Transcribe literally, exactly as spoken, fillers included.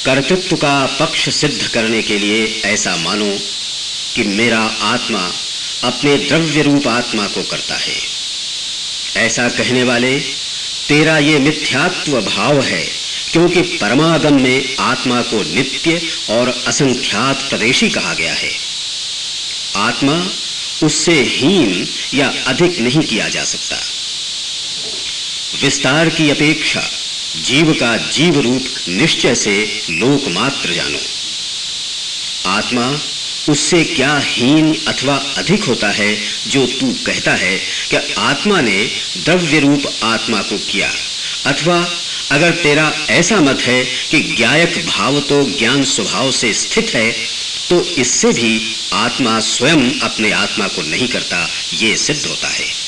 कर्तृत्व का पक्ष सिद्ध करने के लिए ऐसा मानो कि मेरा आत्मा अपने द्रव्य रूप आत्मा को करता है। ऐसा कहने वाले, तेरा ये मिथ्यात्व भाव है, क्योंकि परमागम में आत्मा को नित्य और असंख्यात प्रदेशी कहा गया है। आत्मा उससे हीन या अधिक नहीं किया जा सकता। विस्तार की अपेक्षा जीव का जीव रूप निश्चय से लोकमात्र जानो। आत्मा उससे क्या हीन अथवा अधिक होता है जो तू कहता है कि आत्मा ने द्रव्य रूप आत्मा को किया, अथवा अगर तेरा ऐसा मत है कि ज्ञायक भाव तो ज्ञान स्वभाव से स्थित है, तो इससे भी आत्मा स्वयं अपने आत्मा को नहीं करता, ये सिद्ध होता है।